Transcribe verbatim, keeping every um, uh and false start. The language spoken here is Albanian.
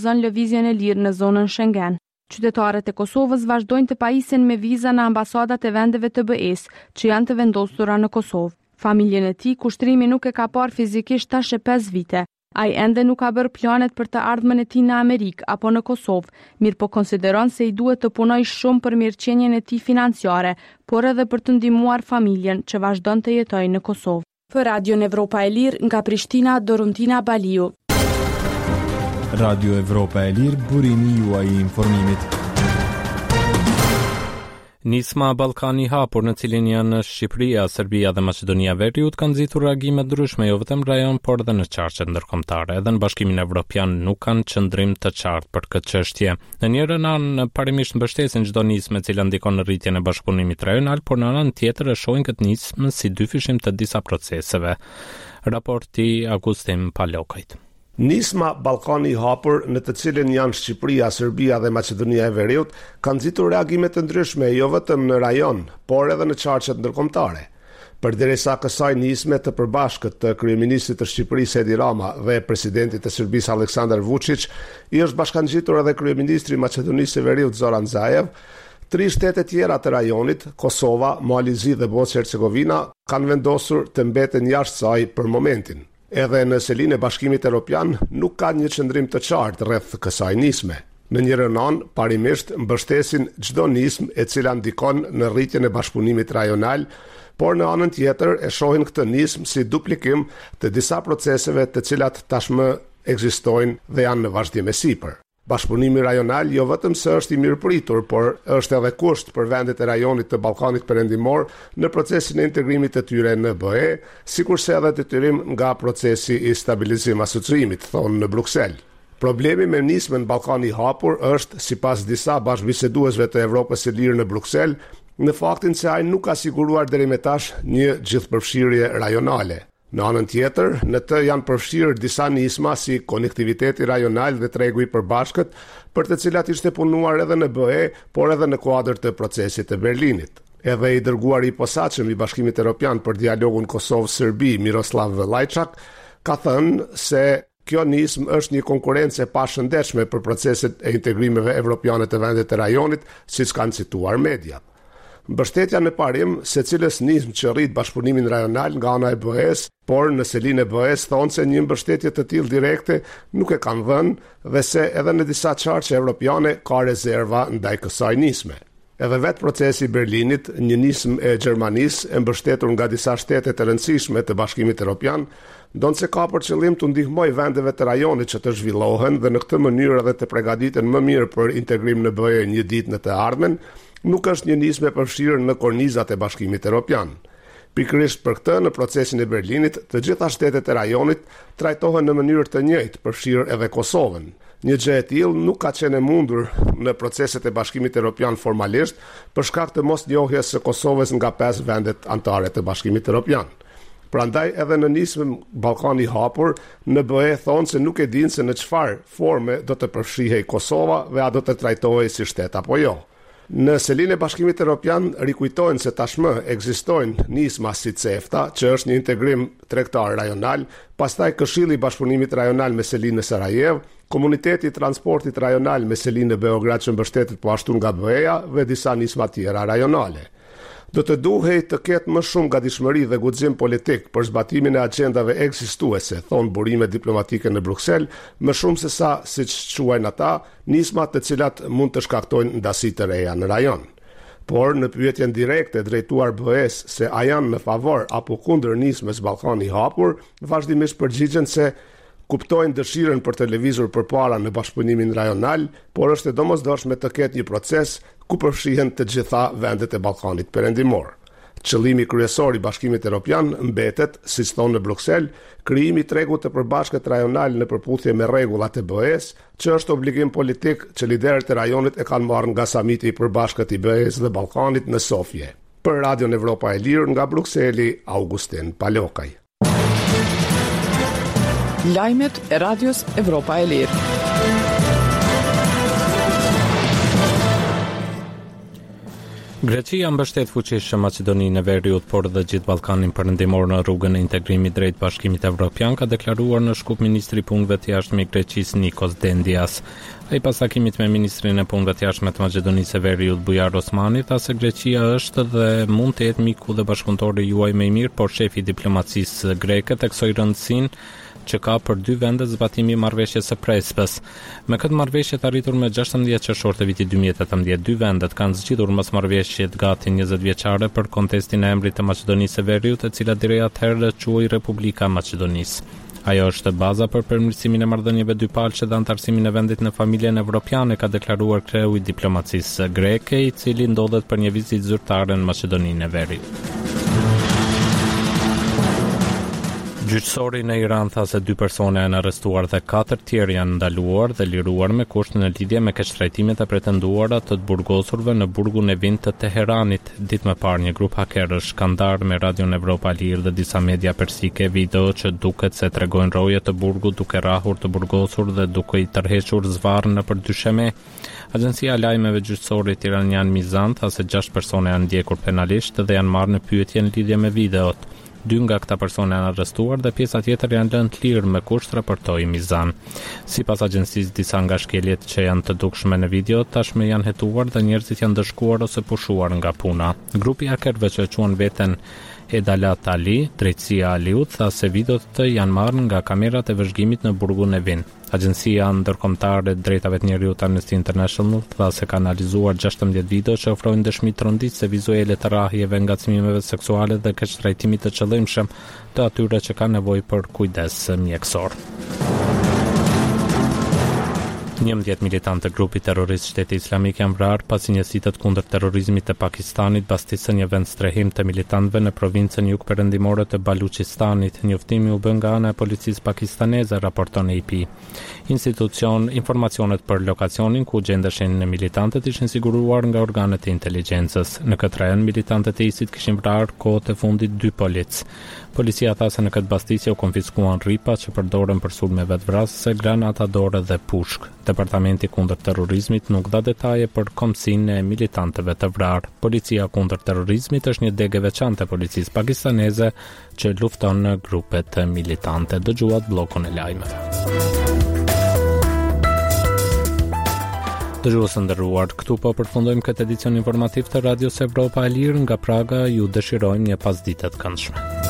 zon lëvizjen e lirë në zonën Schengen. Qytetarët e Kosovës vazhdojnë të pajisen me viza në ambasadat e vendeve të B E-s që janë të vendosura në Kosovë. Familjen e tij kushtrimi nuk e ka parë fizikisht tash e pesë vite. Ai ende nuk ka bërë planet për të ardhmen e tij në Amerikë apo në Kosovë, mirë po konsideron se i duhet të punojë shumë për mirëqenien e tij financiare, por edhe për të ndihmuar familjen që vazhdon të jetojë në Kosovë. Për Radion Evropa e Lirë nga Prishtina, Doruntina Baliu. Radio Evropa e Lirë, burimi juaj i informimit. Nisma Ballkani i hapur në cilin janë Shqipëria, Serbia dhe Maqedonia e Veriut kanë nxitur reagime ndryshme jo vetëm në rajon por edhe në qarqet ndërkombëtare. Edhe në Bashkimin Evropian nuk kanë qëndrim të qartë për këtë çështje. Në njërin anë parimisht mbështesin çdo nismë e cila ndikon në rritjen e bashkëpunimit rajonal, por në anën tjetër e shohin këtë nismë si dyfishim të disa proceseve. Raporti Agustin Palokajt. Nisma Ballkani i hapur, në të cilin janë Shqipëria, Serbia dhe Maqedonia e Veriut, kanë nxitur reagime të ndryshme jo vetëm në rajon, por edhe në qarqet ndërkombëtare. Përderisa kësaj nisme të përbashkët të kryeministit të Shqipërisë Edi Rama dhe presidentit të Serbisë Aleksandar Vučić, i është bashkangjitur edhe kryeministri i Maqedonisë së Veriut Zoran Zaev. Tri shtete tjera të rajonit, Kosova, Malizi dhe Bosnjë-Hercegovina, kanë vendosur të mbeten jashtë saj për momentin. Edhe në selinë e Bashkimit Evropian nuk ka një qëndrim të qartë rreth kësaj nisme. Në njërin anë, parimisht mbështesin çdo nismë e cila ndikon në rritjen e bashkëpunimit rajonal, por në anën tjetër e shohin këtë nismë si duplikim të disa proceseve të cilat tashmë ekzistojnë dhe janë në vazhdim e sipër. Bashkëpunimi rajonal jo vetëm se është i mirëpritur, por është edhe kusht për vendet e rajonit të Ballkanit Perëndimor në procesin e integrimit të tyre në B E, sikurse edhe detyrim nga procesi i stabilizim asociimit, thonë në Bruksel. Problemi me nismën Ballkani i hapur është, sipas disa bashkëbiseduesve të Evropës së Lirë në Bruksel, në faktin se ai nuk ka siguruar deri më tash një gjithëpërfshirje rajonale. Në anën tjetër, në të janë përfshirë disa nisma si konektiviteti rajonal dhe tregu i përbashkët, për të cilat ishte punuar edhe në B E, por edhe në kuadër të procesit të Berlinit. Edhe i dërguari i posaçëm i Bashkimit Evropian për dialogun Kosovë-Serbi, Miroslav Lajçak, ka thënë se kjo nismë është një konkurrencë e pashëndetshme për proceset e integrimeve evropiane të vendet të rajonit, siç kanë cituar mediat. Mbështetja në parim se cilës nismë që rrit bashkëpunimin rajonal nga ana e B E-s, por në selinë e B E-s thonë se një mbështetje të tillë direkte nuk e kanë dhënë dhe se edhe në disa qarqe evropiane ka rezerva ndaj kësaj nisme. Edhe vetë procesi i Berlinit, një nismë e Gjermanisë e mbështetur nga disa shtete të rëndësishme të Bashkimit Evropian, donse ka për qëllim të ndihmojë vendeve të rajonit që të zhvillohen dhe në këtë mënyrë edhe të përgatiten më mirë për integrim në B E një ditë në të ardhmen, nuk është një nismë e përfshirë në kornizat e Bashkimit Evropian. Pikërisht për këtë, në procesin e Berlinit, të gjitha shtetet e rajonit trajtohen në mënyrë të njëjtë, përfshirë edhe Kosovën. Një gjë e tillë nuk ka qenë e mundur në proceset e Bashkimit Evropian formalisht, për shkak të mosnjohjes së Kosovës nga pesë vendet anëtare të Bashkimit Evropian. Prandaj edhe në nismën Ballkani i hapur, në B E thonë se nuk e dinë se në çfarë forme do të përfshihej Kosova dhe a do të trajtohej si shtet apo jo. Në selinë e Bashkimit Evropian rikujtojnë se tashmë ekzistojnë nisma si CEFTA, që është një integrim tregtar rajonal, pastaj Këshilli i Bashkëpunimit Rajonal me selinë në Sarajevo, Komuniteti i Transportit Rajonal me selinë në Beograd që mbështetet po ashtu nga B E-ja dhe disa nisma tjera rajonale. Do të duhej të ketë më shumë gatishmëri dhe guxim politik për zbatimin e agjendave ekzistuese, thonë burime diplomatike në Bruksel, më shumë se sa, siç quajnë ata, nisma të cilat mund të shkaktojnë ndasi të reja në rajon. Por në pyetjen direkte drejtuar B E-s se a janë në favor apo kundër nismës Ballkani i hapur, vazhdimisht përgjigjen se kuptojnë dëshirën për të lëvizur përpara në bashkëpunimin rajonal, por është e domosdoshme të ketë një proces ku përfshihen të gjitha vendet e Ballkanit Perëndimor. Qëllimi kryesor i Bashkimit Evropian mbetet, siç thonë në Bruksel, krijimi i tregut të përbashkët rajonal në përputhje me rregullat e B E-s, që është obligim politik që liderët e rajonit e kanë marrë nga samiti i përbashkët i B E-s dhe Ballkanit në Sofje. Për Radion Evropa e Lirë nga Brukseli, Augustin Palokaj. Lajmet e Radios Evropa e Lirë. Greqia mbështet fuqishëm Maqedoninë e Veriut, por dhe gjithë Ballkanin Perëndimor në rrugën e integrimit drejt Bashkimit Evropian, ka deklaruar në Shkup ministri i punëve të jashtme i Greqisë Nikos Dendias. Ai pas takimit me ministrin e punëve të jashtme të Maqedonisë së Veriut Bujar Osmani tha se Greqia është dhe mund të jetë miku dhe bashkëpunëtori juaj më i mirë, por shefi i diplomacisë greke theksoi rëndësinë që ka për dy vende zbatimi i marrëveshjes së Prespës. Me këtë marrëveshje të arritur me gjashtëdhjetë qershor të vitit dy mijë e tetëmbëdhjetë, dy vendet kanë zgjidhur mosmarrëveshjet gati njëzet vjeçare për kontestin e emrit të Maqedonisë së Veriut, e cila deri atëherë quhej Republika e Maqedonisë. Ajo është baza për përmirësimin e marrëdhënieve dypalçe dhe antarësimin e vendit në familjen evropiane, ka deklaruar kreu i diplomacisë greke, i cili ndodhet për një vizitë zyrtare në Maqedoninë e Veriut. Gjyqësori në Iran tha se dy persona janë arrestuar dhe katër tjerë janë ndaluar dhe liruar me kusht në lidhje me keqtrajtimet e pretenduara të të burgosurve në burgun e Vin të Teheranit. Ditë më parë, një grup hakerësh ka ndarë me Radion Evropa Lirë dhe disa media persike video që duket se tregojnë roje të burgut duke rrahur të burgosur dhe duke i tërhequr zvarr nëpër dysheme. Agjencia e lajmeve gjyqësorit iranian Mizan tha se gjashtë persona janë ndjekur penalisht dhe janë marrë në pyetje në lidhje me videot. Dy nga këta persona janë arrestuar dhe pjesa tjetër janë lënë të lirë me kusht, raportoi Mizan. Sipas agjencisë, disa nga shkeljet që janë të dukshme në video tashmë janë hetuar dhe njerëzit janë dëshkuar ose pushuar nga puna. Grupi hakerëve që quhen veten Edalat Ali, drejtësia Aliut, tha se videot janë marrë nga kamerat e vëzhgimit në burgun e Vin. Agjencia ndërkombëtare e drejtave të njerëzit Amnesty International tha se ka analizuar gjashtëdhjetë video që ofrojnë dëshmi të rëndësishme vizuale të rrahjeve, ngacmimeve seksuale dhe keqtrajtimit të qëllimshëm të atyre që kanë nevojë për kujdes mjekësor. njëmbëdhjetë militantë të grupit terrorist Shteti Islamik janë vrarë pasi njësitet kundër terrorizmit të Pakistanit bastisën një vend strehim të militantëve në provincën jugperëndimore të Baluchistanit. Njoftimi u bë nga ana e policisë pakistaneze, raporton A P. Institucion informacionet për lokacionin ku gjendeshin në militantët ishin siguruar nga organet e inteligjencës. Në këtë rajon militantët e ISIT kishin vrarë kohët e fundit dy polic. Policia tha se në këtë bastisje u konfiskuan rripa që përdoren për sulme vetvrasëse, granata dore dhe pushk. Departamenti kundër terrorizmit nuk dha detaje për komsinë e militantëve të vrarë. Policia kundër terrorizmit është një degë e veçantë e policisë pakistaneze që lufton në grupet militante. Dëgjuat bllokun e lajmeve. Dëgjues të nderuar, këtu po përfundojmë këtë edicion informativ të Radios Evropa e Lirë nga Praga. Ju dëshirojmë një pasditë të këndshme.